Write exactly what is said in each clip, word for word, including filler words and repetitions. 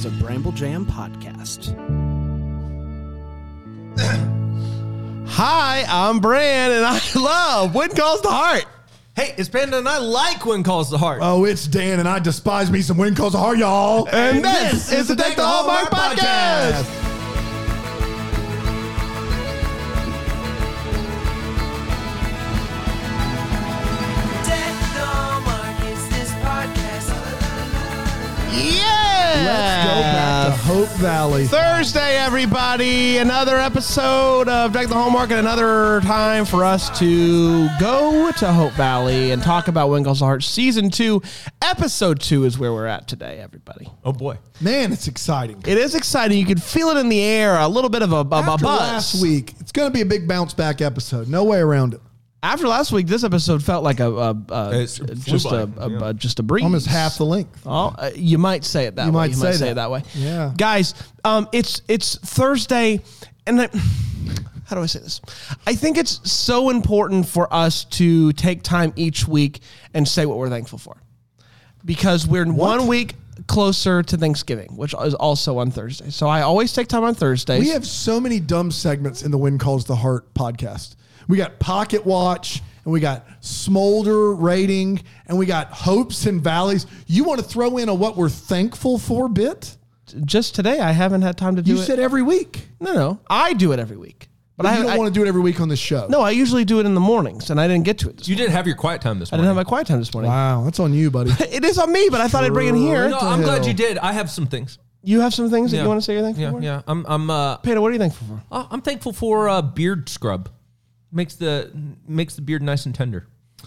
is a Bramble Jam podcast. Hi, I'm Bran, and I love When Calls the Heart. Hey, it's Panda, and I like When Calls the Heart. Oh, it's Dan, and I despise me some When Calls the Heart, y'all. And, and this, this is the Deck the Hallmark podcast. podcast. Yeah! Let's go back to Hope Valley. Thursday, everybody. Another episode of Deck the Hallmark, and another time for us to go to Hope Valley and talk about When Calls the Heart. Season two, episode two is where we're at today, everybody. Oh, boy. Man, it's exciting. It is exciting. You can feel it in the air, a little bit of a, a, a buzz. After last week, it's going to be a big bounce back episode. No way around it. After last week, this episode felt like a, a, a just a, a, yeah. a just a breeze. Almost half the length. Oh, uh, you might say it that you way. Might you say might say that. it that way. Yeah, guys, um, it's it's Thursday, and I, how do I say this? I think it's so important for us to take time each week and say what we're thankful for, because we're what? one week closer to Thanksgiving, which is also on Thursday. So I always take time on Thursdays. We have so many dumb segments in the When Calls the Heart podcast. We got Pocket Watch, and we got Smolder Rating, and we got Hopes and Valleys. You want to throw in a what we're thankful for bit? Just today, I haven't had time to do you it. You said every week. No, no. I do it every week. But, but I you don't I, want to do it every week on this show. No, I usually do it in the mornings, and I didn't get to it this You morning. did have your quiet time this I morning. didn't have my quiet time this morning. Wow, that's on you, buddy. It is on me, but I thought I'd bring it here. No, I'm glad you did. I have some things. You have some things that Yeah. you want to say you're thankful Yeah, for? yeah. I'm, I'm, uh, Peta, what are you thankful for? uh, I'm thankful for uh, beard scrub. Makes the makes the beard nice and tender.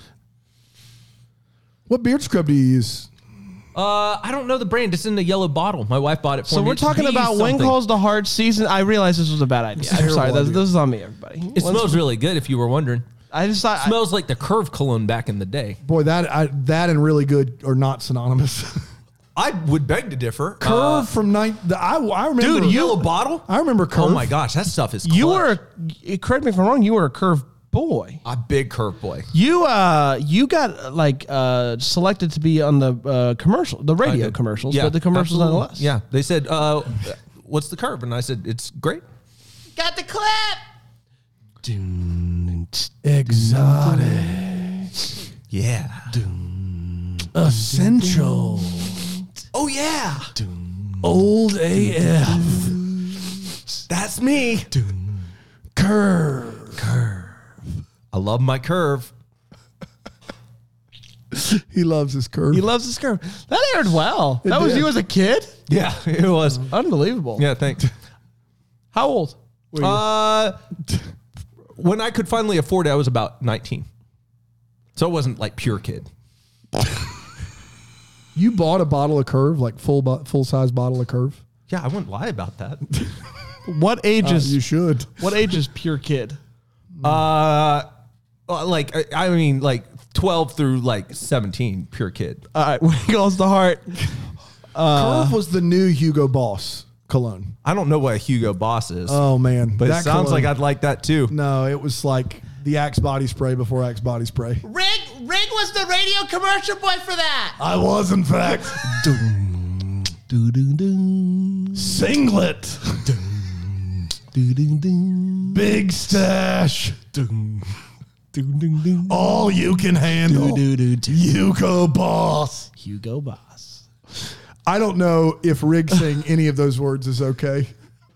What beard scrub do you use? Uh, I don't know the brand. It's in the yellow bottle. My wife bought it for So me. we're It's talking V about When something. Calls the Heart season. I realized this was a bad idea. It's I'm terrible sorry. This, idea. this is on me, everybody. It smells really good, if you were wondering. I just thought. It smells like the Curve cologne back in the day. Boy, that I, that and really good are not synonymous. I would beg to differ. Curve Uh, from night. The, I I remember. dude, yellow bottle. I remember Curve. Oh my gosh, that stuff is. you clutch. were. A, correct me if I'm wrong. You were a Curve boy. a big Curve boy. You uh you got like uh selected to be on the uh commercial, the radio commercials, Yeah, but the commercials absolutely. nonetheless. Yeah, they said, uh, "What's the Curve?" And I said, "It's great." Got the clip. Exotic. Yeah. Essential. Oh yeah. Old A F. That's me. Curve. Curve. I love my Curve. He loves his curve. He loves this curve. That aired well. It that was did. you as a kid? Yeah, it was. Unbelievable. Yeah, thanks. How old? Uh, when I could finally afford it, I was about nineteen. So it wasn't like pure kid. You bought a bottle of Curve, like full bo- full size bottle of Curve. Yeah, I wouldn't lie about that. What age Uh, is you should. what age is pure kid? uh, like I I mean, like twelve through like seventeen, pure kid. All right, When Calls the Heart. Curve was the new Hugo Boss cologne. I don't know what a Hugo Boss is, Oh man, but it That sounds cologne- like I'd like that too. No, it was like the Axe body spray before Axe body spray. Rig Rig was the radio commercial boy for that. I was, in fact. Singlet. Big stash. All you can handle. Hugo Boss. Hugo Boss. I don't know if Rig saying any of those words is okay.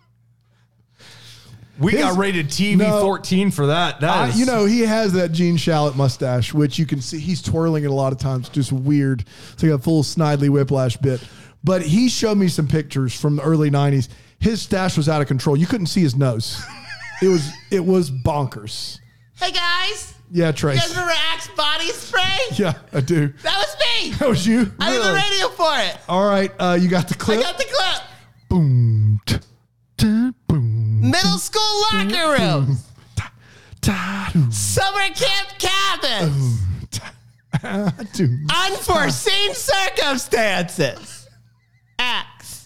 We His- got rated T V no. fourteen for that. That I, is, you know, he has that Gene Shalit mustache, which you can see he's twirling it a lot of times. Just weird. It's like a full Snidely Whiplash bit. But he showed me some pictures from the early nineties. His stash was out of control. You couldn't see his nose. It was it was bonkers. Hey guys, Yeah, Trace. you guys remember Axe body spray? Yeah, I do. That was me. That was you. I did the radio for it. All right, uh, you got the clip. I got the clip. Boom. t- t- boom. Middle school locker room. Ta- doo, Summer camp cabins. ta- doo. Unforeseen circumstances. Axe.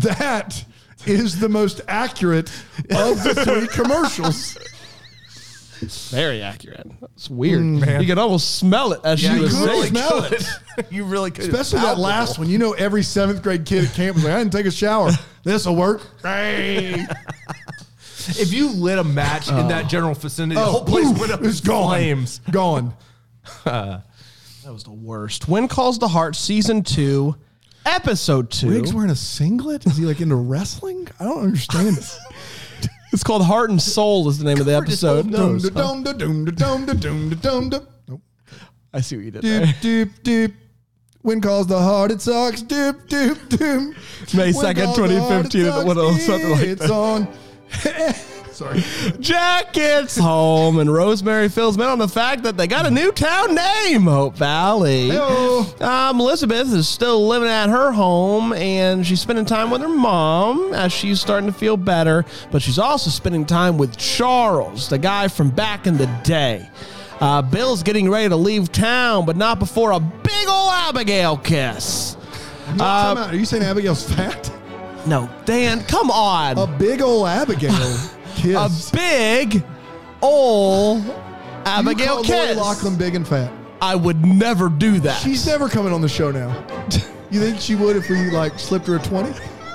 That is the most accurate of the three commercials. Very accurate. It's weird. Mm. You could almost smell it as Yeah, she you was could saying. smell it. You really could. Especially that last one. You know, every seventh grade kid at camp was like, I didn't take a shower. This'll work. Hey. If you lit a match in that general vicinity, the Oh, whole place poof, went up it's in gone. flames. Gone. That was the worst. When Calls the Heart, season two, episode two. Riggs wearing a singlet? Is he like into wrestling? I don't understand this. It's called Heart and Soul is the name of the episode. Dum da dum da dum da dum da dum da dum da. Nope. I see what you did there. Doop doop doop. When calls the heart, it sucks. Doop doop doop. May When second, calls the twenty heart, it fifteen. sucks. What else? Something like It's that. on. Sorry. Jack gets home, and Rosemary fills him in on the fact that they got a new town name, Hope Valley. Heyo. Um, Elizabeth is still living at her home, and she's spending time with her mom as she's starting to feel better. But she's also spending time with Charles, the guy from back in the day. Uh, Bill's getting ready to leave town, but not before a big ol' Abigail kiss. No, time out. Are you saying Abigail's fat? No, Dan, come on. A big old Abigail kiss. A big ol' Abigail you call Lori kiss. Loughlin big and fat. I would never do that. She's never coming on the show now. You think she would if we like slipped her a twenty?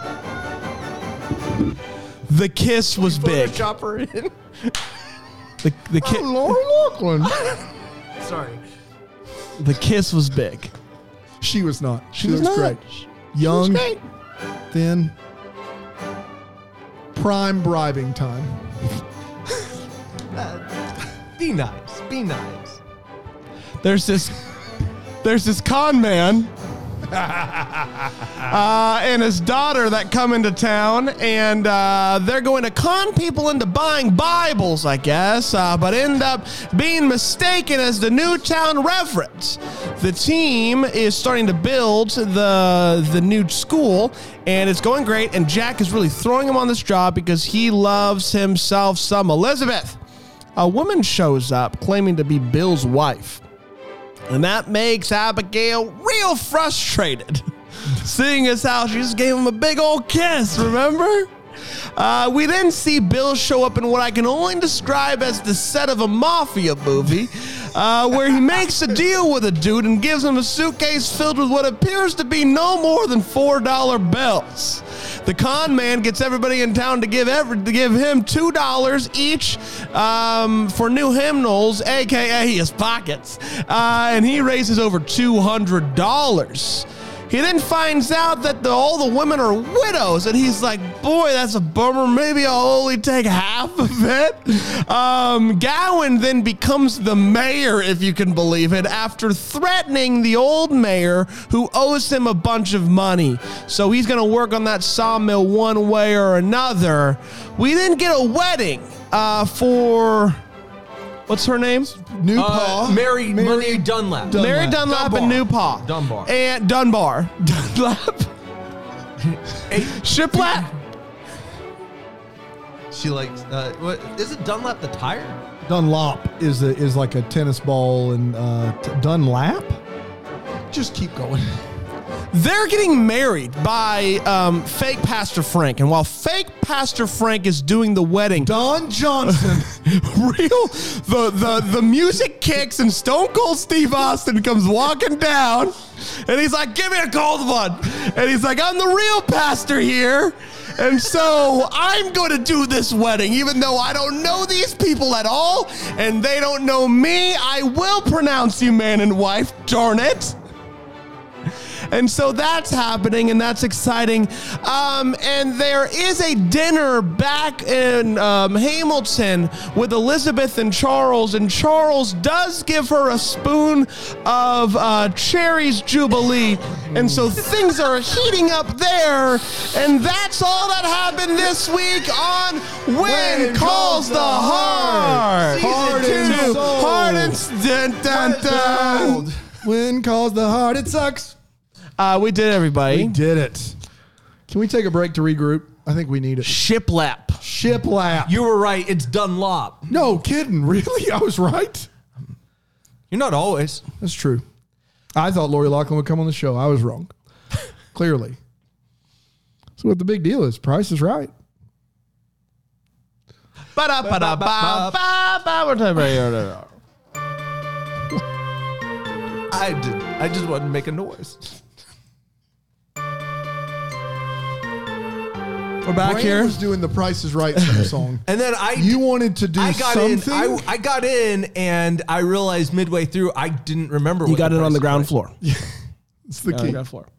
The kiss was big. Photoshop her in. The the, ki- Lori Loughlin. Sorry. the kiss was big. She was not. She, was looks not. great. Young, great. thin, prime bribing time. Be nice. Be nice. There's this there's this con man uh, and his daughter that come into town, and uh, they're going to con people into buying Bibles, I guess, uh, but end up being mistaken as the new town reverend. The team is starting to build the the new school, and it's going great, and Jack is really throwing him on this job because he loves himself some Elizabeth. A woman shows up claiming to be Bill's wife. And that makes Abigail real frustrated, seeing as how she just gave him a big old kiss, remember? Uh, we then see Bill show up in what I can only describe as the set of a mafia movie, uh, where he makes a deal with a dude and gives him a suitcase filled with what appears to be no more than four dollar bills. The con man gets everybody in town to give every, to give him two dollars each um, for new hymnals, a k a his pockets, uh, and he raises over two hundred dollars. He then finds out that the, all the women are widows, and he's like, boy, that's a bummer. Maybe I'll only take half of it. Um, Gowan then becomes the mayor, if you can believe it, after threatening the old mayor who owes him a bunch of money. So he's going to work on that sawmill one way or another. We then get a wedding uh, for... What's her name? New Uh, Pa. Mary, Mary Dunlap. Dun- Mary Dunlap Dunbar. and New Pa. Dunbar. And Dunbar. Dunlap. Shiplap. She likes. Uh, what is it? Dunlap the tire? Dunlop is a, is like a tennis ball, and uh, t- Dunlap. Just keep going. They're getting married by um, fake Pastor Frank. And while fake Pastor Frank is doing the wedding, Don Johnson. real the, the the music kicks and Stone Cold Steve Austin comes walking down, and he's like, give me a cold one. And he's like, I'm the real pastor here, and so I'm going to do this wedding even though I don't know these people at all and they don't know me. I will pronounce you man and wife, darn it. And so that's happening, and that's exciting. Um, and there is a dinner back in um, Hamilton with Elizabeth and Charles, and Charles does give her a spoon of uh, Cherry's Jubilee. And so things are heating up there, and that's all that happened this week on When, When Calls the Heart. Heart Season and two. soul. Heart and dun, dun, dun. When calls the heart, it sucks. Uh, we did, everybody. We did it. Can we take a break to regroup? I think we need it. Shiplap. Shiplap. You were right. It's Dunlop. No kidding. Really? I was right. You're not always. That's true. I thought Lori Loughlin would come on the show. I was wrong. Clearly. So what the big deal is, Price is Right. Ba-da, ba-da, ba, ba, ba. I did. I just wanted to make a noise. We're back Brain here. was doing the Price is Right song. And then I You wanted to do I got something? in. I, I got in, and I realized midway through I didn't remember. You what got the it on price the was ground like. floor. It's the On the key. ground floor.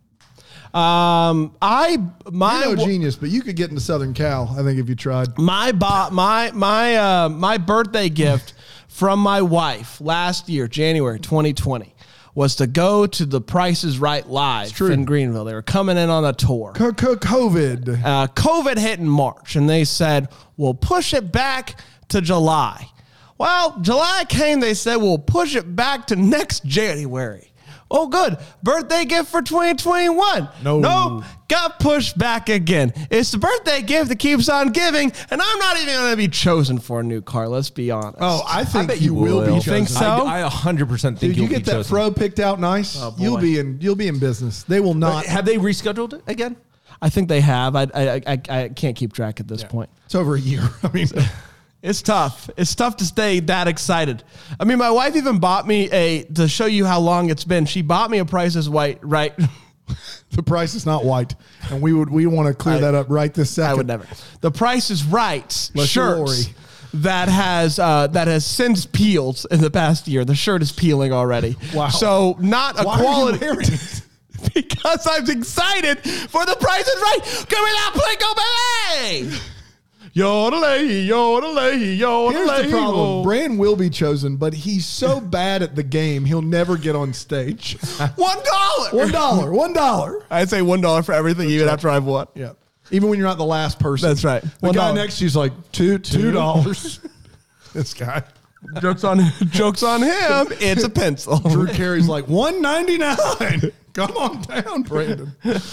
Um, I my You're no genius, but you could get into Southern Cal, I think, if you tried. my bo- my my uh, my birthday gift from my wife last year, January twenty twenty, was to go to the Price is Right live true. in Greenville. They were coming in on a tour. Co- co- COVID. Uh, COVID hit in March, and they said, we'll push it back to July. Well, July came, they said, we'll push it back to next January. Oh, good. Birthday gift for twenty twenty-one. No. Nope. Got pushed back again. It's the birthday gift that keeps on giving, and I'm not even going to be chosen for a new car, let's be honest. Oh, I think bet you you will will. be You think chosen. so? I, I one hundred percent think Dude, you'll you get be that chosen. fro picked out nice, boy. you'll be in you'll be in business. They will not. Have they rescheduled it again? I think they have. I I, I, I can't keep track at this point. It's over a year. I mean, It's tough. It's tough to stay that excited. I mean, my wife even bought me a, to show you how long it's been, she bought me a Price is White, right? the price is not white, and we would we want to clear I- that up right this second. I would never. The Price is Right Unless shirt you're Lori. that has uh, that has since peeled in the past year. The shirt is peeling already. Wow. So not a Why are you quality. wearing it? Because I'm excited for the Price is Right. Give me that Plinko, baby. Yodelay, yodelay, yodelay. Here's the problem: oh. Bran will be chosen, but he's so bad at the game, he'll never get on stage. One dollar. One dollar. One dollar. I'd say one dollar for everything, even after I've won. Yeah. Even when you're not the last person. That's right. The One guy dollar. next to you's like two two dollars. This guy. Jokes on jokes on him. It's a pencil. Drew Carey's like one ninety nine. Come on down, Brandon.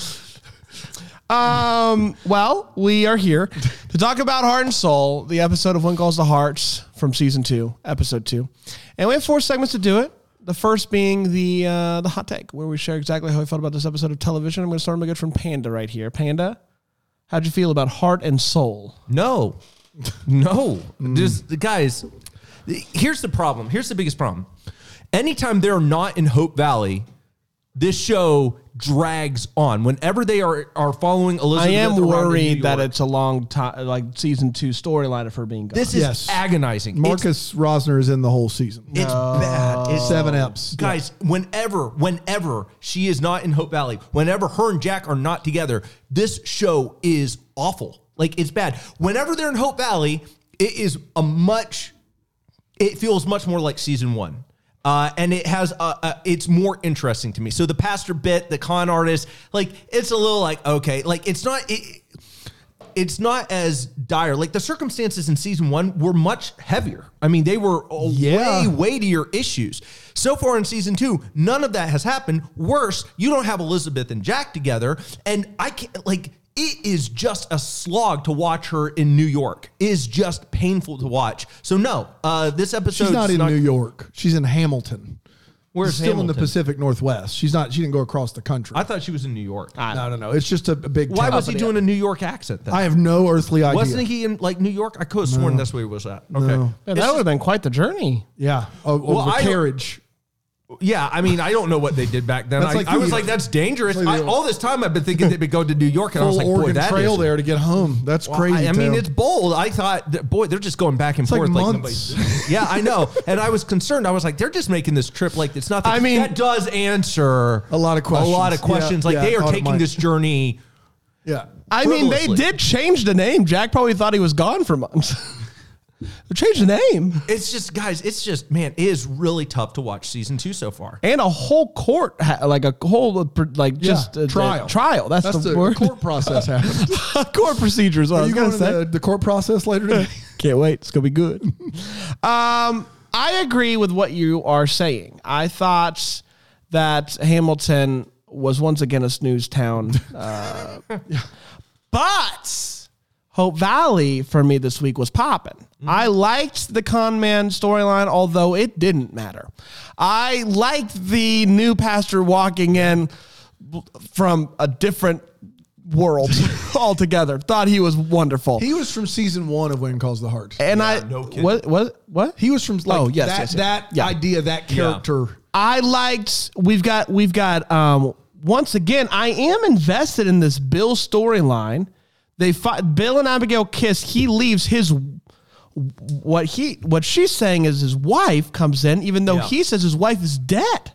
Um. Well, we are here to talk about Heart and Soul, the episode of When Calls the Hearts from season two, episode two, and we have four segments to do it. The first being the uh, the hot take, where we share exactly how we felt about this episode of television. I'm going to start with my good friend Panda right here. Panda, how'd you feel about Heart and Soul? No, no. Just guys. Here's the problem. Here's the biggest problem. Anytime they're not in Hope Valley, this show drags on. Whenever they are are following I Elizabeth, am around in New worried that York, it's a long time, like season two storyline of her being gone. this is Yes. agonizing. It's, Marcus Rosner is in the whole season. it's bad. It's Seven eps. Guys, whenever, whenever she is not in Hope Valley, whenever her and Jack are not together, this show is awful. Like, it's bad. Whenever they're in Hope Valley, it is a much, it feels much more like season one. Uh, and it has, uh, uh, it's more interesting to me. So the pastor bit, the con artist, like, it's a little like, okay, like, it's not, it, it's not as dire. Like, the circumstances in season one were much heavier. I mean, they were Yeah. way weightier issues. So far in season two, none of that has happened. Worse, you don't have Elizabeth and Jack together. And I can't, like, it is just a slog to watch her in New York. It is just painful to watch. So no, uh, this episode. She's not in New York. She's in Hamilton. Where's Still in the Hamilton? Pacific Northwest. She's not. She didn't go across the country. I thought she was in New York. no, no, no. It's just a, a big. Why town. was he doing a New York accent then? I have no earthly idea. Wasn't he in like New York? I could have sworn that's where he was at. Okay. No. Yeah, that would have been quite the journey. Yeah. Oh, Well, over I don't- carriage. Yeah, I mean, I don't know what they did back then. That's I, like I was the- like, that's dangerous. like the- I, all this time, I've been thinking they'd be going to New York, and I was Full like, boy, Oregon that Trail is there to get home. That's Well, crazy. I, I mean, Tim. it's bold. I thought, that, boy, they're just going back and It's like forth. months. nobody's- yeah, I know. And I was concerned. I was like, they're just making this trip like it's nothing. I mean- that does answer A lot of A lot of questions. questions. Yeah, like yeah, they I are thought it taking might. this journey. yeah. I mean, they Frivolously. did change the name. Jack probably thought he was gone for months. They changed the name. It's just, guys, it's just, man, it is really tough to watch season two so far. And a whole court, ha- like a whole, uh, like just Yeah, uh, trial. uh, trial. That's, That's the, the word. court process happened. court procedures. What I Are was you gonna going to say. the, the court process later today? Can't wait. It's gonna be good. um, I agree with what you are saying. I thought that Hamilton was once again a snooze town, uh, but Hope Valley for me this week was popping. Mm-hmm. I liked the con man storyline, although it didn't matter. I liked the new pastor walking in from a different world altogether. Thought he was wonderful. He was from season one of When Calls the Heart. and Yeah, I no kidding. what what what He was from like Oh, yes, that, yes, yes. that Yeah. idea, that character. I liked. We've got. We've got. Um. Once again, I am invested in this Bill storyline. They fight. Bill and Abigail kiss. He leaves his. What he. What she's saying is his wife comes in, even though Yeah. he says his wife is dead.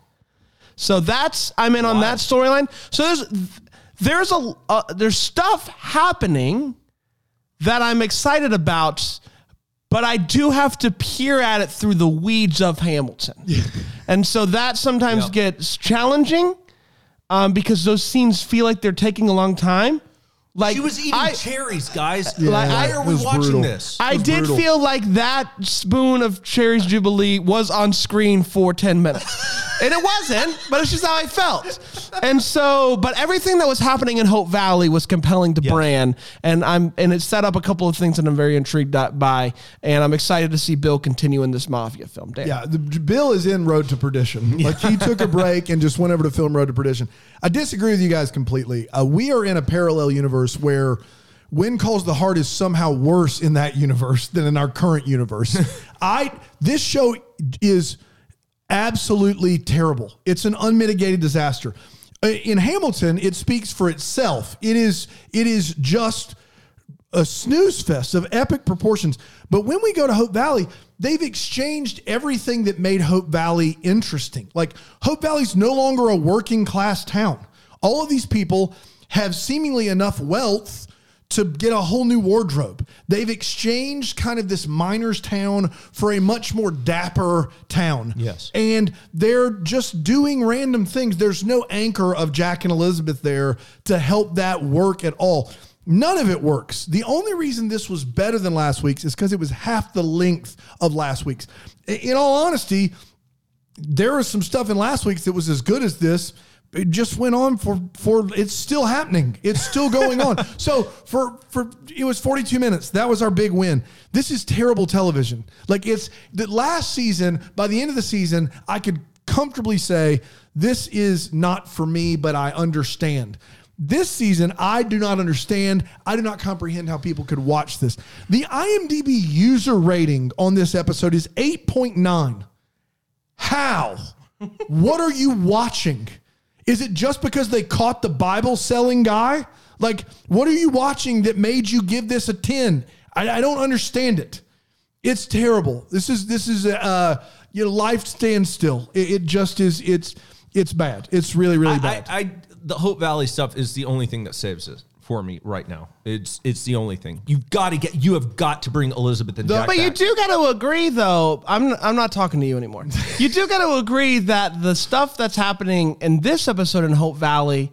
So that's. I'm in on that storyline. So there's. There's a. Uh, there's stuff happening that I'm excited about. But I do have to peer at it through the weeds of Hamilton. And so that sometimes Yeah. gets challenging um, because those scenes feel like they're taking a long time. Like She was eating I, cherries, guys. Yeah, Why it are we was watching brutal. this? I was did brutal. feel like that spoon of Cherries Jubilee was on screen for ten minutes. And it wasn't, but it's just how I felt. And so, but everything that was happening in Hope Valley was compelling to Yes. Bran. And I'm, and it set up a couple of things that I'm very intrigued by. And I'm excited to see Bill continue in this Mafia film. Dan. Yeah, the, Bill is in Road to Perdition. Like he took a break and just went over to film Road to Perdition. I disagree with you guys completely. Uh, we are in a parallel universe where When Calls the Heart is somehow worse in that universe than in our current universe. I this show is absolutely terrible. It's an unmitigated disaster. Uh, In Hamilton, it speaks for itself. It is it is just a snooze fest of epic proportions. But when we go to Hope Valley, they've exchanged everything that made Hope Valley interesting. Like Hope Valley's no longer a working class town. All of these people have seemingly enough wealth to get a whole new wardrobe. They've exchanged kind of this miners town for a much more dapper town. Yes. And they're just doing random things. There's no anchor of Jack and Elizabeth there to help that work at all. None of it works. The only reason this was better than last week's is because it was half the length of last week's. In all honesty, there was some stuff in last week's that was as good as this. It just went on for, for it's still happening. It's still going on. So for, for, it was forty-two minutes. That was our big win. This is terrible television. Like it's the last season, by the end of the season, I could comfortably say this is not for me, but I understand. This season, I do not understand. I do not comprehend how people could watch this. The IMDb user rating on this episode is eight point nine. How? What are you watching? Is it just because they caught the Bible selling guy? Like, what are you watching that made you give this a ten? I, I don't understand it. It's terrible. This is this is a uh, you know, life stands still. It, it just is. It's it's bad. It's really really I, bad. I, I the Hope Valley stuff is the only thing that saves it for me right now. It's it's the only thing. You've got to get. You have got to bring Elizabeth and Jack But you back. do got to agree, though. I'm I'm not talking to you anymore. You do got to agree that the stuff that's happening in this episode in Hope Valley.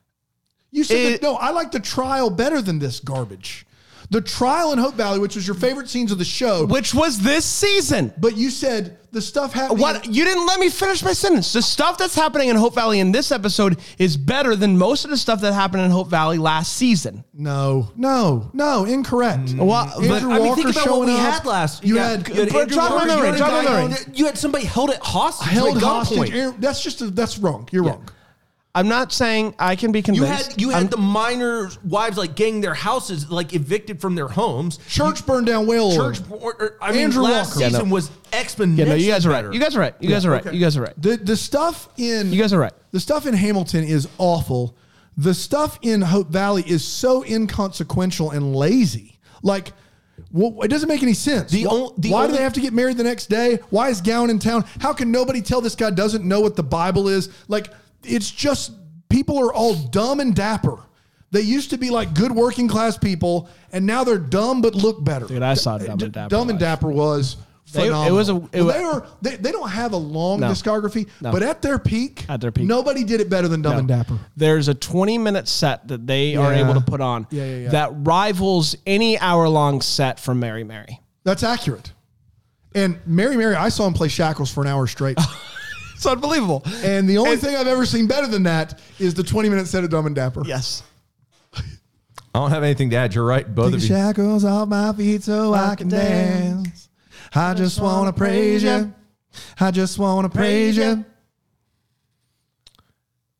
You said It- that, no, I like the trial better than this garbage. The trial in Hope Valley, which was your favorite scenes of the show, Which was this season. but you said the stuff happening. What you didn't let me finish my sentence. The stuff that's happening in Hope Valley in this episode is better than most of the stuff that happened in Hope Valley last season. No, no, no, incorrect. Well, Andrew but, I mean, Walker think about showing what we up. had last. You yeah, had, you had But Andrew John Walker, Montgomery, you had a John guy Montgomery. going- You had somebody held it hostage. held at hostage. gunpoint. Aaron, that's just a, that's wrong. You're wrong. I'm not saying I can be You convinced. had you I'm- had the miners' wives like getting their houses like evicted from their homes. Church burned down whale oil. Church, or, or, I mean, Andrew last Walker. Yeah, season no. was exponentially yeah, no, you guys are right. better. You guys are right. You guys are right. okay. You guys are right. The the stuff in You guys are right. The stuff in Hamilton is awful. The stuff in Hope Valley is so inconsequential and lazy. Like, well, it doesn't make any sense. The Why, on- the why do only- they have to get married the next day? Why is Gowan in town? How can nobody tell this guy doesn't know what the Bible is? Like, it's just people are all dumb and dapper. They used to be like good working class people, and now they're dumb but look better. Dude, I saw Dumb and Dapper Dumb and live. Dapper was They- it phenomenal. was a- it Well, wa- they were they, they don't have a long No. discography, No. but at their peak, At their peak. nobody did it better than Dumb No. and Dapper. There's a twenty minute set that they are Yeah. able to put on Yeah, yeah, yeah. that rivals any hour long set from Mary Mary. That's accurate. And Mary Mary, I saw him play Shackles for an hour straight. It's unbelievable. And the only And- thing I've ever seen better than that is the twenty minute set of Dumb and Dapper. Yes. I don't have anything to add. You're right, both Take of the you. shackles off my feet so I can dance. I just want to praise you. I just want to praise you.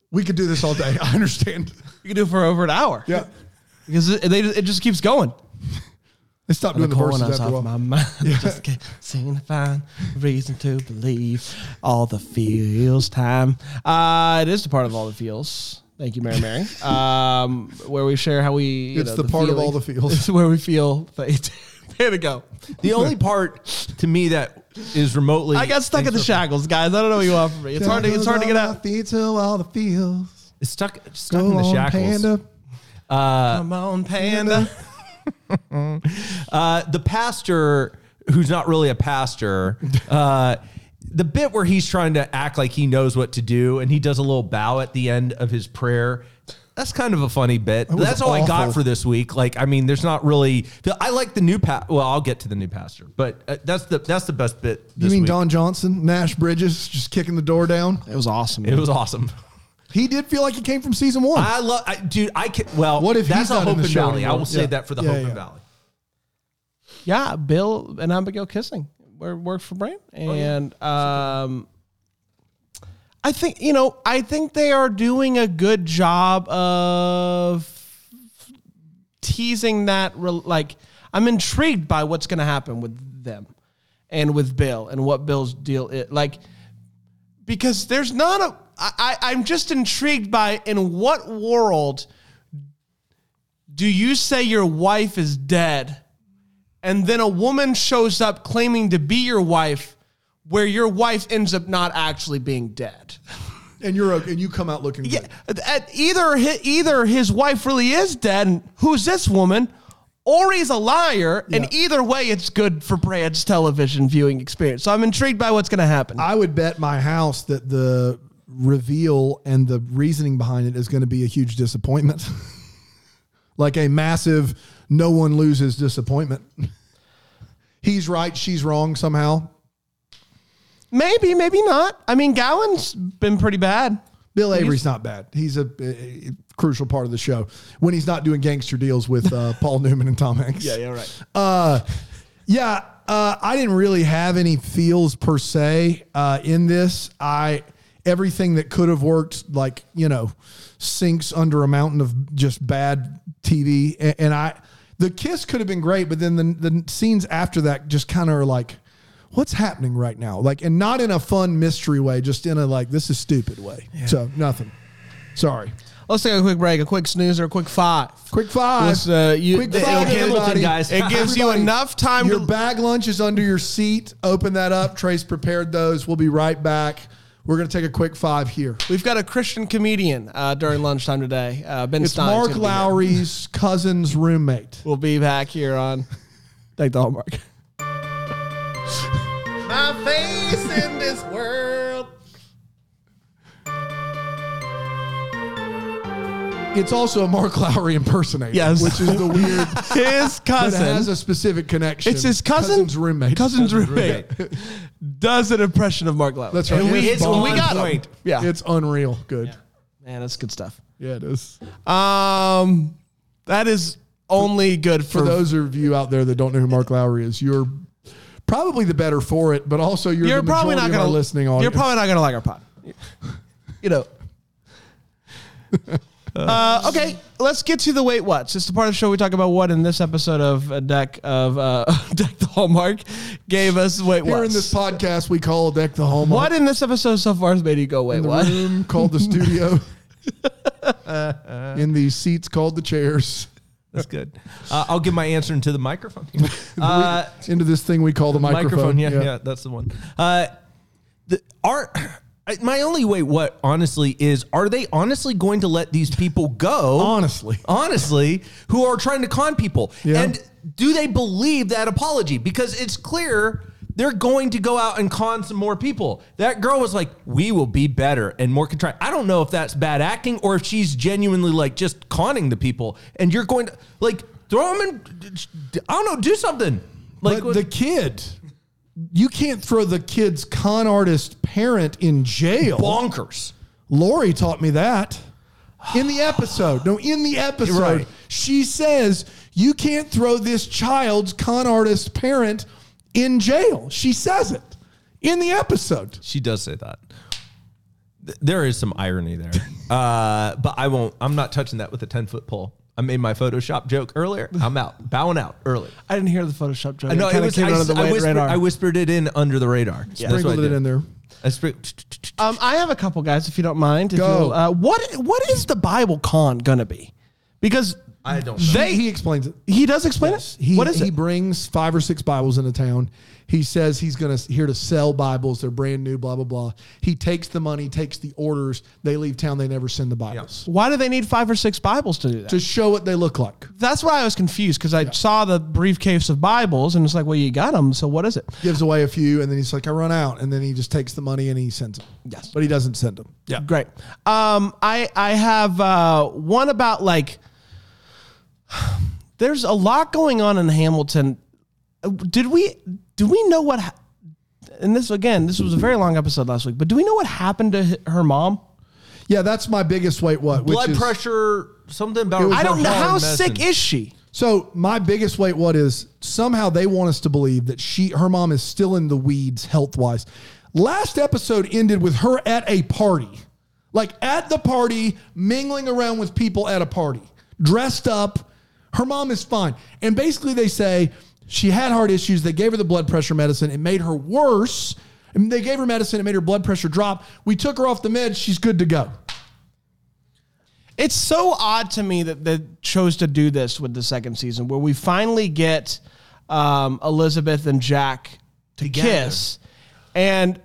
We could do this all day. I understand. You can do it for over an hour. Yeah. Because it, they, it just keeps going. They stopped doing the verses corners after a of while. my mind, just can't seem to find a reason to believe all the feels time. Uh, it is the part of all the feels. Thank you, Mary Mary. Um, where we share how we. You It's know, the part of feeling. all the feels. It's where we feel. There to go. The only part to me that is remotely. I got stuck in the shackles, guys. I don't know what you want from me. It's hard to. It's hard to get out. Feet to all the feels. It's stuck stuck Go in the on, shackles. Panda. Come on, panda. Uh, the pastor, who's not really a pastor, uh, the bit where he's trying to act like he knows what to do and he does a little bow at the end of his prayer. That's kind of a funny bit. was That's all I got awful. for this week. Like, I mean, there's not really. I like the new pa Well, I'll get to the new pastor, but uh, that's the that's the best bit. This You mean week. Don Johnson, Nash Bridges, just kicking the door down? It was awesome. It was awesome. He did feel like he came from season one. I love, I, dude. I can. Well, What if that's he's a not in Hope the and show Valley? I anymore? will say Yeah. that for the Yeah, Hope yeah. and Valley. Yeah, Bill and Abigail kissing wor- worked for Brain, and um, I think you know I think they are doing a good job of teasing that. Re- like I'm intrigued by what's going to happen with them and with Bill and what Bill's deal is. Like because there's not a. I, I, I'm just intrigued by in what world do you say your wife is dead? And then a woman shows up claiming to be your wife where your wife ends up not actually being dead. and you're okay, and you come out looking Yeah, good. at either hi- either his wife really is dead, and who's this woman, or he's a liar, and Yeah. either way, it's good for Brad's television viewing experience. So I'm intrigued by what's going to happen. I would bet my house that the reveal and the reasoning behind it is going to be a huge disappointment. Like a massive no one loses disappointment. He's right, she's wrong somehow. Maybe, maybe not. I mean, Gowan's been pretty bad. Bill Avery's not bad. He's a, a crucial part of the show when he's not doing gangster deals with uh, Paul Newman and Tom Hanks. Yeah, right. Uh, yeah, uh, I didn't really have any feels per se uh, in this. I everything that could have worked, like you know, sinks under a mountain of just bad T V. And, and I, the kiss could have been great, but then the the scenes after that just kind of are like, what's happening right now? Like, and not in a fun mystery way, just in a like, this is stupid way. So nothing. Sorry. Let's take a quick break, a quick snoozer, a quick five. Quick five. Let's, uh, you, Quick it'll five, give- everybody. guys. It gives you Everybody, enough time Your to. bag lunch is under your seat. Open that up. Trace prepared those. We'll be right back. We're going to take a quick five here. We've got a Christian comedian uh, during lunchtime today. Uh, Ben It's Stein's Mark gonna be here. Lowry's cousin's roommate. We'll be back here on Take the Hallmark. My face in this world. It's also a Mark Lowry impersonator. Yes. Which is the weird, His but it cousin. has a specific connection. It's his cousin. Cousin's roommate. Cousin's roommate. Does an impression of Mark Lowry. That's right. And we, It's it's, we on got point. him. Yeah. It's unreal. Good. Man, that's good stuff. Yeah, it is. Um, that is only good For for, those of you out there that don't know who Mark Lowry is, you're probably the better for it, but also you're, You're the probably majority not of going our to listening audience. You're probably not going to like our pod. You know. Uh, okay, let's get to the wait what's. It's the part of the show we talk about what in this episode of a deck of uh, Deck the Hallmark gave us wait Here what's. in this podcast, we call Deck the Hallmark. What in this episode so far has made you go wait in the what? room called the studio. In the seats called the chairs. That's good. Uh, I'll give my answer into the microphone. Uh, Into this thing we call the microphone. yeah, yeah, that's the one. Uh, the are I- my only way. What honestly is, are they honestly going to let these people go? Honestly. honestly, who are trying to con people, Yeah. and do they believe that apology? Because it's clear they're going to go out and con some more people. That girl was like, "We will be better and more contrite." I don't know if that's bad acting or if she's genuinely like just conning the people. And you're going to like throw them in. I don't know, do something. Like But the kid, you can't throw the kid's con artist parent in jail. bonkers. Lori taught me that in the episode. No, in the episode, Right. she says you can't throw this child's con artist parent in jail. She says it in the episode. She does say that. There is some irony there, uh, but I won't. I'm not touching that with a ten foot pole. I made my Photoshop joke earlier. I'm out, bowing out early. I didn't hear the Photoshop joke. I know it, it was. came I, under the I, whispered, radar. I whispered it in under the radar. Yeah. That's what I Sprinkled it did. in there. I spring- Um, I have a couple guys, if you don't mind. If Go. you'll, Uh, what What is the Bible con gonna be? Because I don't know. they He explains it. he does explain it. He, what is he it? brings five or six Bibles into town. He says he's going to here to sell Bibles. They're brand new, blah, blah, blah. He takes the money, takes the orders. They leave town. They never send the Bibles. Why do they need five or six Bibles to do that? To show what they look like. That's why I was confused, because I saw the briefcase of Bibles and it's like, well, you got them, so what is it? Gives away a few, and then he's like, I run out. And then he just takes the money and he sends them. Yes. But he doesn't send them. Yeah, great. Um, I I have uh, one about like. There's a lot going on in Hamilton. Did we do we know what? Ha- and this again, this was a very long episode last week. But do we know what happened to h- her mom? Yeah, that's my biggest wait what. which Blood is- pressure, something about. It was I don't know her how medicine. sick is she. So my biggest wait what is somehow they want us to believe that she her mom is still in the weeds health wise. Last episode ended with her at a party, like at the party, mingling around with people at a party, dressed up. Her mom is fine, and basically they say she had heart issues. They gave her the blood pressure medicine. It made her worse. And they gave her medicine. It made her blood pressure drop. We took her off the meds. She's good to go. It's so odd to me that they chose to do this with the second season, where we finally get um, Elizabeth and Jack to Together. kiss, and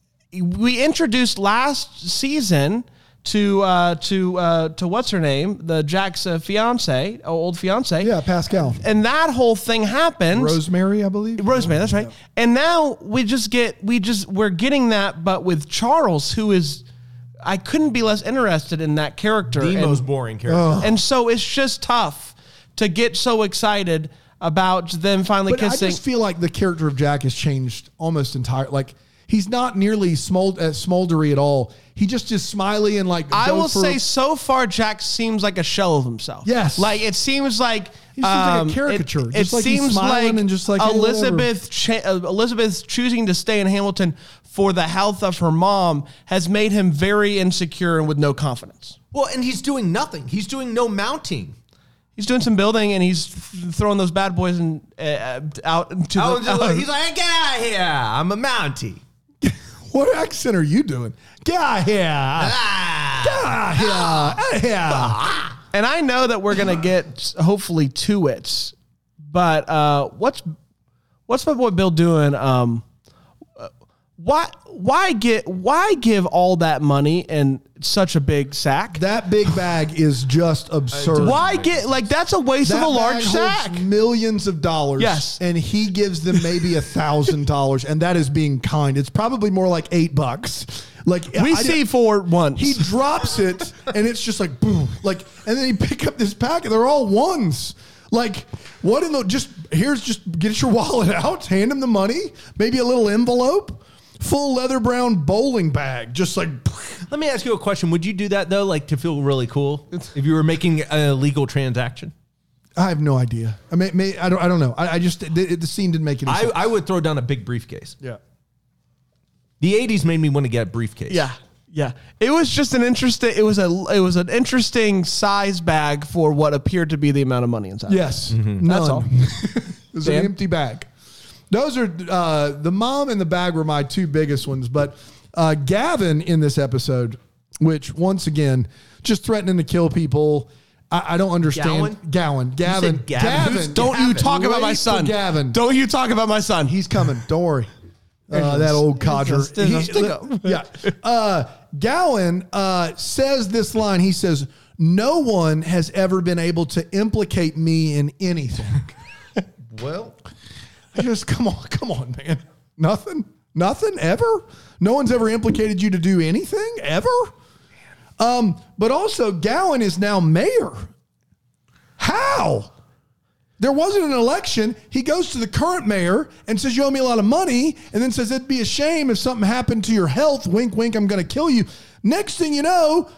we introduced last season to uh, to uh, to what's her name, the Jack's uh, fiance, old fiance, Yeah, Pascal. and that whole thing happened. Rosemary, I believe. Rosemary, that's right. And now we just get we just we're getting that, but with Charles, who is I couldn't be less interested in that character. The and, most boring character. Oh. and so it's just tough to get so excited about them finally But kissing. I just feel like the character of Jack has changed almost entirely. Like he's not nearly smold- uh, smoldery at all. He just is smiley and like. I goes will for- say, so far, Jack seems like a shell of himself. Yes. like it seems like He seems like a um, caricature, It, just it like he's seems smiling like and just like, hey, Elizabeth, cha- uh, Elizabeth choosing to stay in Hamilton for the health of her mom has made him very insecure and with no confidence. Well, and he's doing nothing. He's doing no mounting. He's doing some building and he's th- throwing those bad boys in, uh, out into Oh, the. out- he's like, get out of here. I'm a mountie. What accent are you doing? Get out here. Ah. Get out here. Out of here. And I know that we're gonna get hopefully to it, but uh, what's what's my boy Bill doing? Um, uh, why why get why give all that money in such a big sack? That big bag is just absurd. Why get like that's a waste That of a large bag holds sack? millions of dollars. Yes. And he gives them maybe a thousand dollars, and that is being kind. It's probably more like eight bucks. Like We I see did- for once. he drops it, and it's just like boom, like, and then he pick up this packet. They're all ones. Like, what in the just here's just get your wallet out, hand him the money, maybe a little envelope, full leather brown bowling bag, just like. Let me ask you a question. Would you do that, though, like to feel really cool if you were making a legal transaction? I have no idea. I mean, may, I don't. I don't know. I, I just it, it- the scene didn't make any I, sense. I would throw down a big briefcase. yeah. The eighties made me want to get a briefcase. yeah, yeah. It was just an interesting. It was a it was an interesting size bag for what appeared to be the amount of money inside. Yes. None. That's all. it was Dan? an empty bag. Those are uh, the mom and the bag were my two biggest ones, but uh, Gavin in this episode, which once again just threatening to kill people. I, I don't understand. Gowan? Gowan. Gavin. said Gavin? Who's Don't you Gavin. talk about my Wait for son, Gavin. Don't you talk about my son. He's coming. Don't worry. Uh, that old codger. There's a- there's a He- stick-up. yeah. Uh, Gowan uh, says this line. He says, "No one has ever been able to implicate me in anything." Well, I just come on, come on, man. Nothing, nothing ever. No one's ever implicated you to do anything ever. Um, but also, Gowan is now mayor. How? There wasn't an election. He goes to the current mayor and says, you owe me a lot of money, and then says, it'd be a shame if something happened to your health. Wink, wink, I'm going to kill you. Next thing you know,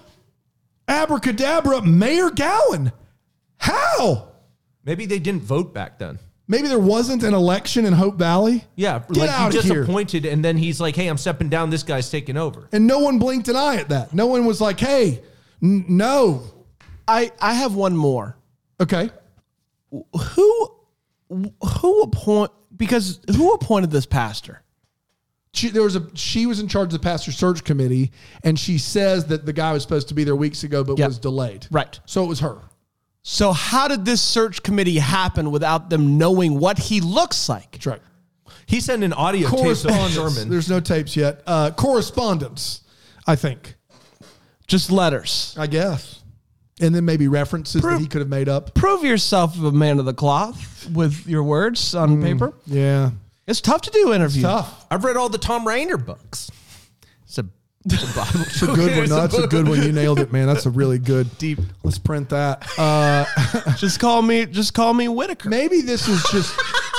abracadabra, Mayor Gowan. How? Maybe they didn't vote back then. Maybe there wasn't an election in Hope Valley. Yeah, Get like out he of just here. appointed, and then he's like, "Hey, I'm stepping down. This guy's taking over." And no one blinked an eye at that. No one was like, hey, n- no. I, I have one more. Okay. Who who appoint because who appointed this pastor? She, there was a, she was in charge of the pastor search committee, and she says that the guy was supposed to be there weeks ago, but Yep. was delayed. Right. So it was her. So how did this search committee happen without them knowing what he looks like? That's right. He sent an audio tape of Correspondence. Sherman. There's no tapes yet. Uh, correspondence, I think. Just letters. I guess. And then maybe references Prove- that he could have made up. Prove yourself a man of the cloth with your words on paper. Yeah. It's tough to do interviews. Tough. I've read all the Tom Rainer books. It's a, it's a Bible. It's a good one. No, that's a good one. You nailed it, man. That's a really good. Deep. Let's print that. Uh, Just call me. Just call me Whitaker. maybe this is just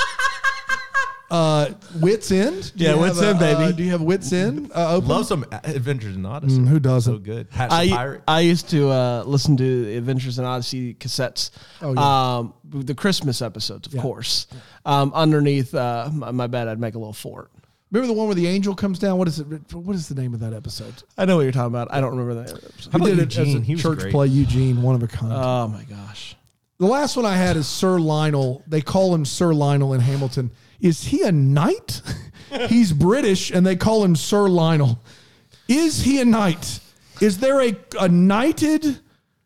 uh, Wits End. Do Yeah, you have Wits a- End, baby. Uh, do you have Wits End uh, open? Love some Adventures in Odyssey. Mm, who doesn't? So good. Hatch the I, Pirate. I used to uh, listen to the Adventures in Odyssey cassettes. Oh, yeah. Um, the Christmas episodes, of Yeah. course. Um, underneath uh, my, my bed, I'd make a little fort. Remember the one where the angel comes down? What is it? What is the name of that episode? I know what you're talking about. I don't remember that episode. How We about did it as Eugene? a He was church great. play. Eugene, one of a kind. Oh my gosh. The last one I had is Sir Lionel. They call him Sir Lionel in Hamilton. Is he a knight? He's British, and they call him Sir Lionel. Is he a knight? Is there a, a knighted,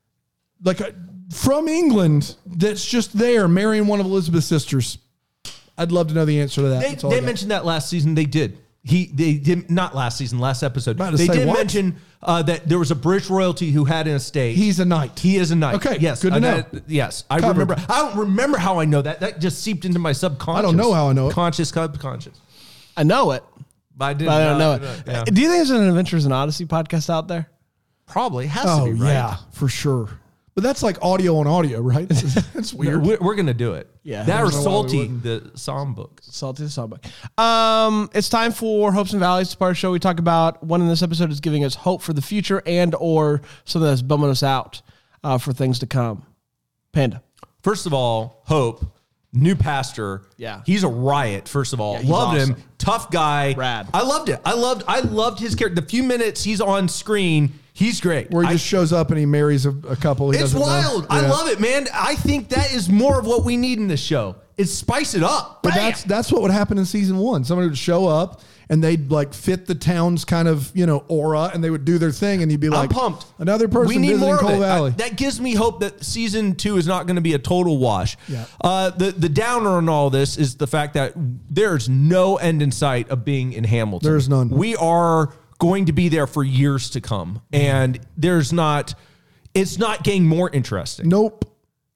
like a, from England, that's just there marrying one of Elizabeth's sisters? I'd love to know the answer to that. They, That's all they I got. mentioned that last season. They did. He they did not last season. Last episode. About to They say, did what? mention uh, that there was a British royalty who had an estate. He's a knight. He is a knight. Okay, Yes. good to Uh, know. that- yes. I Covered. remember. I don't remember how I know that. That just seeped into my subconscious. I don't know how I know it. Conscious, subconscious. I know it, But I didn't. but I don't know it. Yeah. Do you think there's an Adventures in Odyssey podcast out there? Probably has Oh, to be right. yeah, for sure. But that's like audio on audio, right? That's We're, weird. we're, we're gonna do it. Yeah. That or I don't know why we Salty, wouldn't. the Psalm book. Salty the Sawbuck. Um, it's time for Hopes and Valleys. It's part of the show. We talk about one in this episode is giving us hope for the future and or something that's bumming us out uh, for things to come. Panda. First of all, Hope, new pastor. Yeah. He's a riot, first of all. Yeah, he's loved awesome. him. Tough guy. Rad. I loved it. I loved I loved his character. The few minutes he's on screen, he's great. Where he I- just shows up and he marries a, a couple. He it's doesn't know. wild. I Yeah. love it, man. I think that is more of what we need in this show. It's spice it up. But Bam! that's that's what would happen in season one. Somebody would show up and they'd like fit the town's kind of, you know, aura, and they would do their thing, and you'd be like, I'm pumped. Another person we need visiting more Coal of it. Valley. I- that gives me hope that season two is not going to be a total wash. Yeah. Uh, the the downer on all this is the fact that there's no end in sight of being in Hamilton. There's none. We are going to be there for years to come, and there's not. It's not getting more interesting. nope.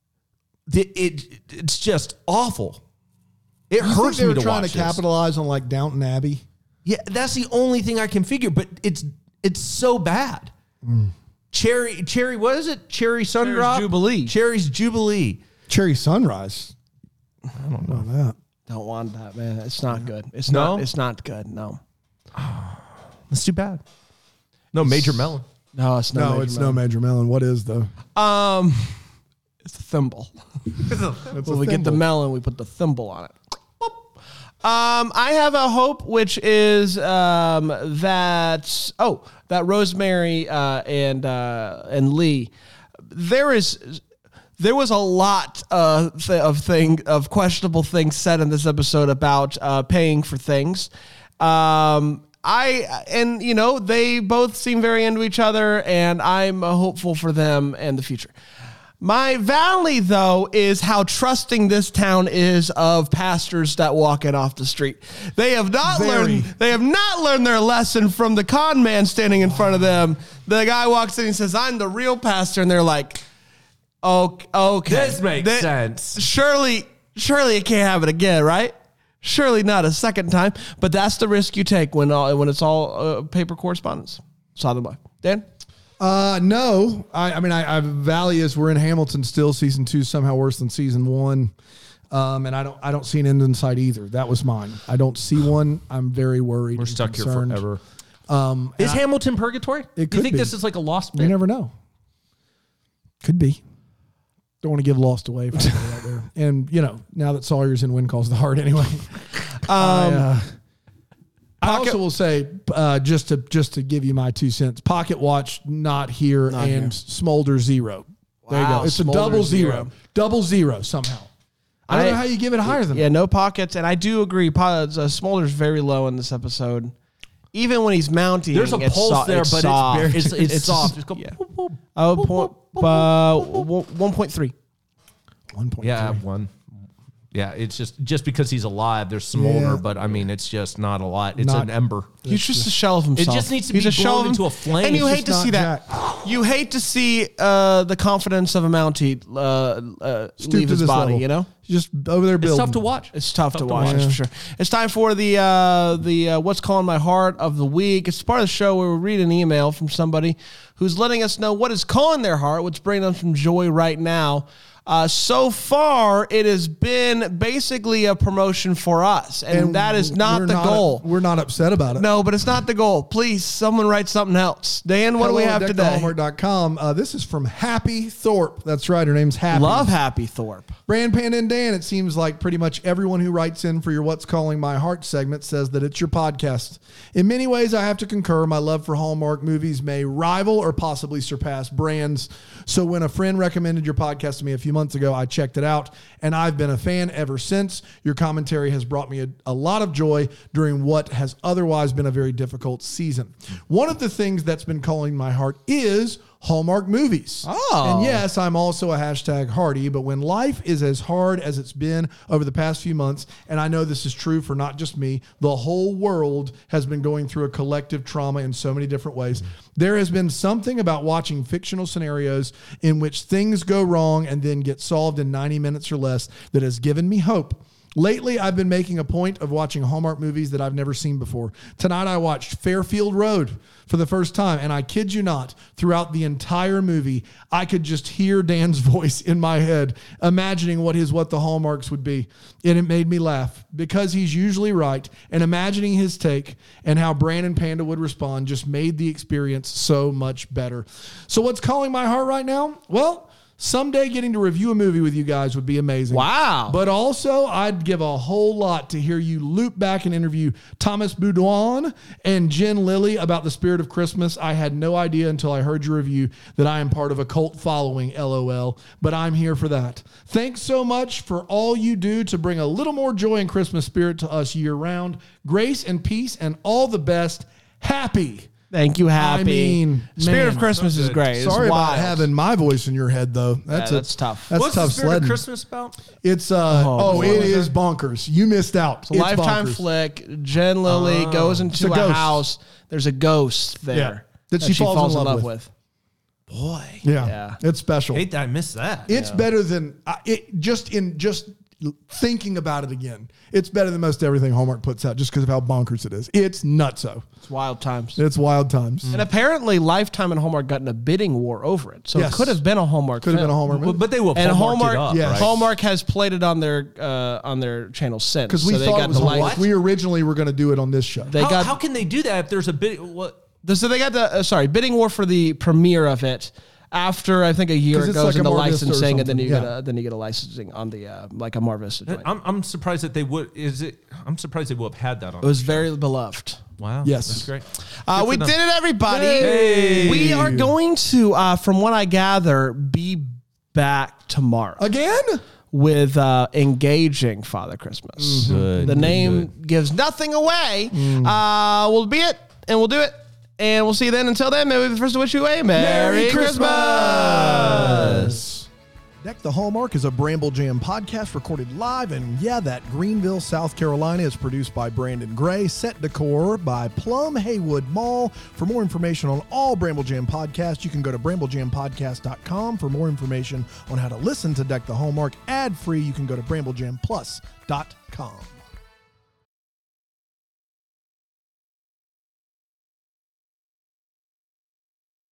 It, it it's just awful. It You think hurts they me were to trying watch to this. capitalize on like Downton Abbey. Yeah, that's the only thing I can figure, but it's it's so bad. Cherry, cherry, what is it? Cherry Sundrop? Jubilee. Cherry's Jubilee. Cherry Sunrise. I don't know that. Don't want that, man. It's not good. It's No? not. It's not good. No. That's too bad. No, Major Melon. No, it's no. No, Major it's Melon. no Major Melon. What is though? Um, it's a thimble. It's When we get the melon, we put the thimble on it. Um, I have a hope, which is um, that oh, that Rosemary uh, and uh, and Lee, there is there was a lot uh, th- of thing of questionable things said in this episode about uh, paying for things. Um, I and you know they both seem very into each other, and I'm uh, hopeful for them and the future. My valley, though, is how trusting this town is of pastors that walk in off the street. They have not Very. learned. They have not learned their lesson from the con man standing in front of them. The guy walks in and says, "I'm the real pastor," and they're like, "Okay, okay, This makes They- sense. Surely, surely it can't happen again, right? Surely not a second time." But that's the risk you take when all, when it's all uh, paper correspondence. Saw them by Dan. Uh, no, I, I mean, I, I Valley is we're in Hamilton still. Season two somehow worse than season one, um, and I don't I don't see an end in sight either. That was mine. I don't see one. I'm very worried. We're and stuck here concerned. forever. Um, Is Hamilton purgatory? It Do you could think be. this is like a lost bit? you never know. Could be. Don't want to give Lost away for anybody out there. And, you know, now that Sawyer's in Wind Calls the Heart anyway. Um, I, uh, I also will say, uh, just to just to give you my two cents, Pocket Watch not here Not and here. Smolder zero. There you Wow, go. It's Smolder a double zero. zero. Double zero somehow. I don't I- know how you give it higher than Yeah, that. no pockets. And I do agree. Po- uh, Smolder's very low in this episode. Even when he's mounting, There's a it's pulse so- there, it's but soft. it's very, it's, it's, soft. It's go, yeah. boop, boop. Oh, point, uh, one point three. one point three. Yeah, one. Yeah, it's just just because he's alive, there's smolder, Yeah. but I mean, it's just not a lot. It's Not- an ember. He's just a shell of himself. just needs to He's be a shell blown of him- into a flame. And you It's hate to just see not that. You hate to see uh, the confidence of a Mountie uh, uh, Stoop leave to his this body. level. You know, Just over there It's building. tough to watch. it's tough, to to watch. watch. That's for sure. It's time for the uh, the uh, what's calling my heart of the week. It's part of the show where we read an email from somebody who's letting us know what is calling their heart, what's bringing them some joy right now. Uh, so far, it has been basically a promotion for us, and, that is not we're the goal. We're not upset about it. No, but it's not the goal. Please, someone write something else. Dan, what do we have today? deck the hallmark dot com. Uh, this is from Happy Thorpe. That's right. Her name's Happy. Love Happy Thorpe. Brand Panda and Dan, it seems like pretty much everyone who writes in for your What's Calling My Heart segment says that it's your podcast. In many ways, I have to concur. My love for Hallmark movies may rival or possibly surpass Brand's. So when a friend recommended your podcast to me a few months ago, I checked it out, and I've been a fan ever since. Your commentary has brought me a, a lot of joy during what has otherwise been a very difficult season. One of the things that's been calling my heart is Hallmark movies. Oh. And yes, I'm also a hashtag Hardy, but when life is as hard as it's been over the past few months, and I know this is true for not just me, the whole world has been going through a collective trauma in so many different ways. There has been something about watching fictional scenarios in which things go wrong and then get solved in ninety minutes or less that has given me hope. Lately, I've been making a point of watching Hallmark movies that I've never seen before. Tonight, I watched Fairfield Road for the first time, and I kid you not, throughout the entire movie, I could just hear Dan's voice in my head, imagining what his what the Hallmarks would be, and it made me laugh because he's usually right, and imagining his take and how Brandon Panda would respond just made the experience so much better. So what's calling my heart right now? Well, someday getting to review a movie with you guys would be amazing. Wow. But also, I'd give a whole lot to hear you loop back and interview Thomas Boudouin and Jen Lilly about the spirit of Christmas. I had no idea until I heard your review that I am part of a cult following, LOL, but I'm here for that. Thanks so much for all you do to bring a little more joy and Christmas spirit to us year round. Grace and peace and all the best. Happy. Thank you, Happy. I mean, Spirit man, of Christmas so is good. great. It's Sorry about wild. having my voice in your head, though. That's Yeah, a- that's tough. That's What's tough the spirit sledding. of Christmas about? It's uh oh, Oh, it boy. is bonkers. You missed out. It's a lifetime bonkers. flick. Jen Lilly goes into It's a a, ghost. house. There's a ghost there Yeah. That she falls in love with. Boy. Yeah, Yeah. it's special. Hate that I missed that. It's better than uh, it. Just in just thinking about it again, it's better than most everything Hallmark puts out, just because of how bonkers it is. It's nutso. It's wild times. It's wild times. And apparently, Lifetime and Hallmark got in a bidding war over it. So Yes. it could have been a Hallmark. Could have been a film. Hallmark But, movie but they will And Hallmark Hallmark, it up, Yes. right? Hallmark has played it on their uh, on their channel since. because we so they thought got it was the Hallmark. life- We originally were going to do it on this show. They how, got how can they do that if there's a bit? What? so they got the uh, sorry bidding war for the premiere of it. After I think a year 'Cause it it's goes like a into Mar Vista or licensing, and then something. you get Yeah. a then you get a licensing on the uh, like a Mar Vista joint. I'm, I'm surprised that they would. Is it? I'm surprised they would have had that on. It was very beloved. Wow. Yes. that's great. Uh, Good we for did them. it, everybody. Hey. We are going to, uh, from what I gather, be back tomorrow Again? with uh, engaging Father Christmas. Good, The good, name gives nothing away. Mm. Uh, we'll be it, and we'll do it. And we'll see you then. Until then, may we be the first to wish you a Merry, Merry Christmas. Christmas. Deck the Hallmark is a Bramble Jam podcast recorded live in, yeah, that Greenville, South Carolina. It's produced by Brandon Gray. Set decor by Plum Haywood Mall. For more information on all Bramble Jam podcasts, you can go to bramble jam podcast dot com. For more information on how to listen to Deck the Hallmark ad-free, you can go to bramble jam plus dot com.